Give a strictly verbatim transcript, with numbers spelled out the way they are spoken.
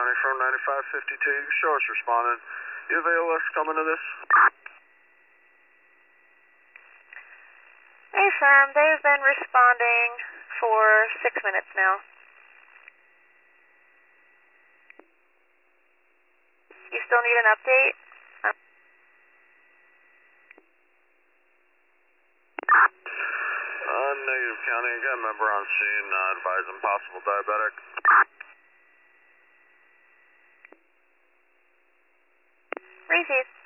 County from ninety-five fifty-two. Show us responding. You have A L S coming to this? Hey, firm. They've been responding for six minutes now. You still need an update? Uh, negative, County. Got a member on scene, uh, advising possible diabetic. Received.